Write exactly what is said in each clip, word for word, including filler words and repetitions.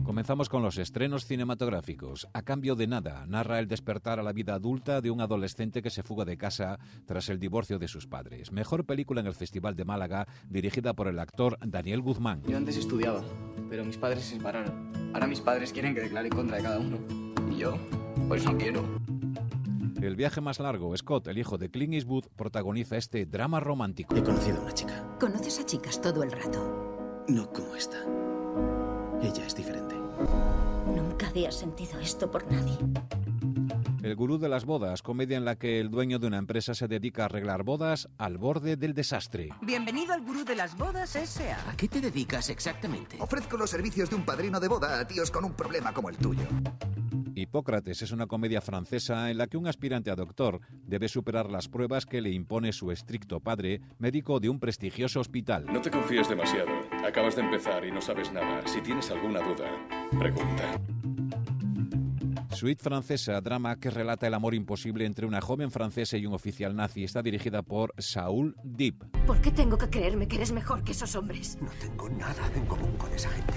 Comenzamos con los estrenos cinematográficos. A cambio de nada, narra el despertar a la vida adulta de un adolescente que se fuga de casa tras el divorcio de sus padres. Mejor película en el Festival de Málaga, dirigida por el actor Daniel Guzmán. Yo antes estudiaba, pero mis padres se separaron. Ahora mis padres quieren que declare contra de cada uno. Y yo, pues no quiero. El viaje más largo, Scott, el hijo de Clint Eastwood, protagoniza este drama romántico. He conocido a una chica. ¿Conoces a chicas todo el rato? No como esta. Ella es diferente. Nunca había sentido esto por nadie. El gurú de las bodas, comedia en la que el dueño de una empresa se dedica a arreglar bodas al borde del desastre. Bienvenido al Gurú de las Bodas S A ¿A qué te dedicas exactamente? Ofrezco los servicios de un padrino de boda a tíos con un problema como el tuyo. Hipócrates es una comedia francesa en la que un aspirante a doctor debe superar las pruebas que le impone su estricto padre, médico de un prestigioso hospital. No te confíes demasiado. Acabas de empezar y no sabes nada. Si tienes alguna duda, pregunta. Suite francesa, drama que relata el amor imposible entre una joven francesa y un oficial nazi. Está dirigida por Saul Deep. ¿Por qué tengo que creerme que eres mejor que esos hombres? No tengo nada en común con esa gente.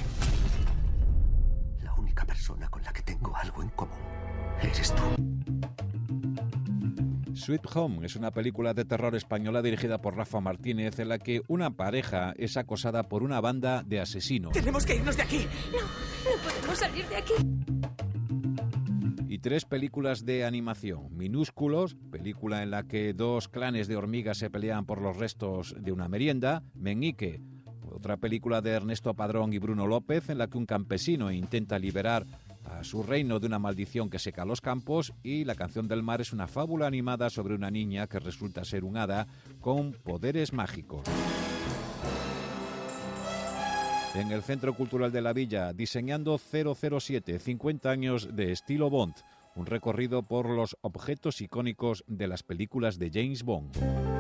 La única persona con la que tengo algo en común eres tú. Sweet Home es una película de terror española dirigida por Rafa Martínez en la que una pareja es acosada por una banda de asesinos. ¡Tenemos que irnos de aquí! No, no podemos salir de aquí. Y tres películas de animación. Minúsculos, película en la que dos clanes de hormigas se pelean por los restos de una merienda. Meñique, otra película de Ernesto Padrón y Bruno López en la que un campesino intenta liberar a su reino de una maldición que seca los campos. Y La canción del mar es una fábula animada sobre una niña que resulta ser un hada con poderes mágicos. En el Centro Cultural de la Villa, Diseñando cero cero siete, cincuenta años de estilo Bond, un recorrido por los objetos icónicos de las películas de James Bond.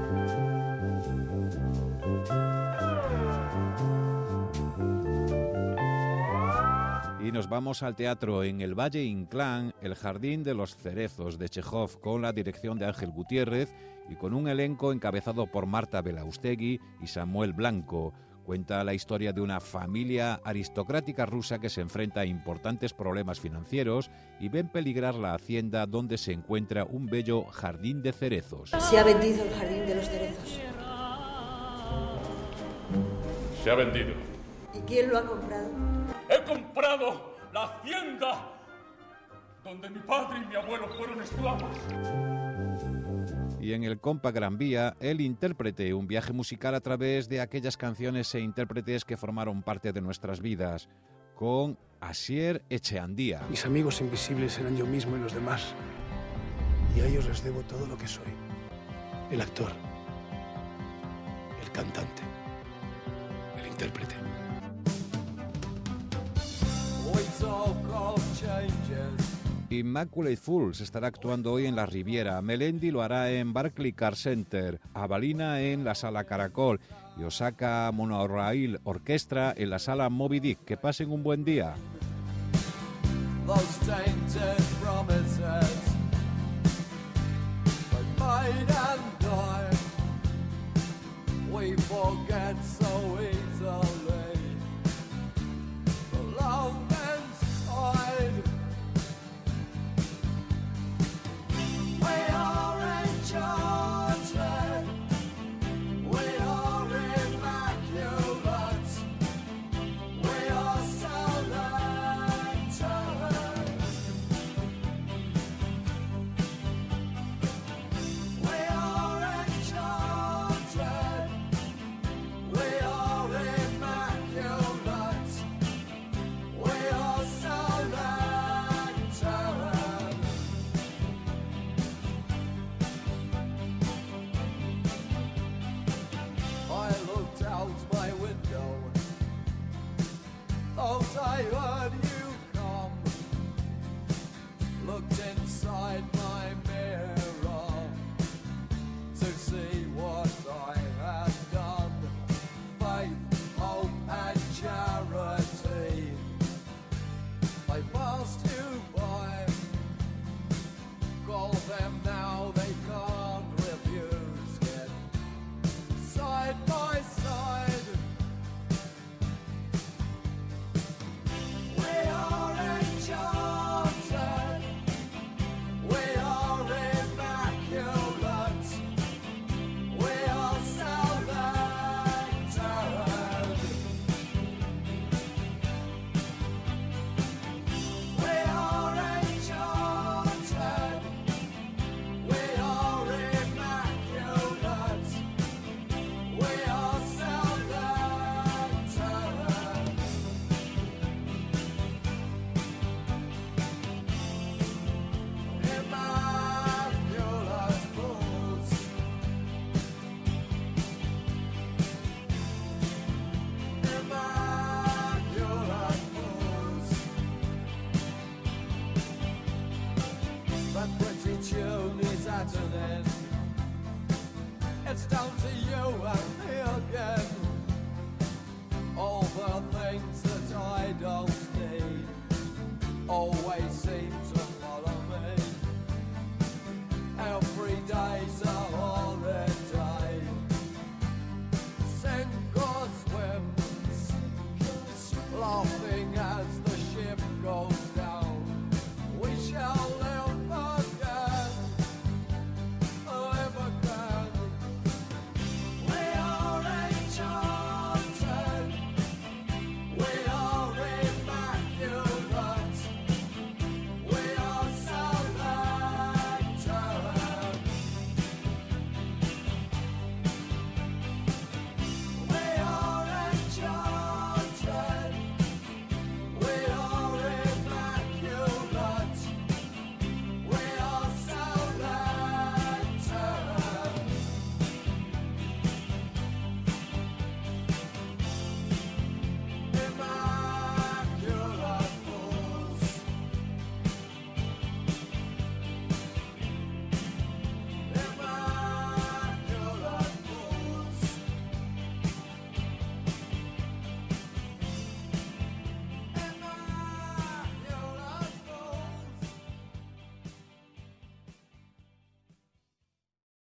Y nos vamos al teatro en el Valle Inclán, El jardín de los cerezos de Chejov, con la dirección de Ángel Gutiérrez y con un elenco encabezado por Marta Belaustegui y Samuel Blanco. Cuenta la historia de una familia aristocrática rusa que se enfrenta a importantes problemas financieros y ven peligrar la hacienda donde se encuentra un bello jardín de cerezos. Se ha vendido el jardín de los cerezos. Se ha vendido. ¿Y quién lo ha comprado? He comprado la hacienda donde mi padre y mi abuelo fueron esclavos. Y en el Compa Gran Vía, El intérprete, un viaje musical a través de aquellas canciones e intérpretes que formaron parte de nuestras vidas, con Asier Echeandía. Mis amigos invisibles eran yo mismo y los demás, y a ellos les debo todo lo que soy. El actor, el cantante, el intérprete. Immaculate Fools estará actuando hoy en la Riviera, Melendi lo hará en Barclay Car Center, Avalina en la Sala Caracol y Osaka Monorail Orquestra en la Sala Moby Dick. Que pasen un buen día. I heard you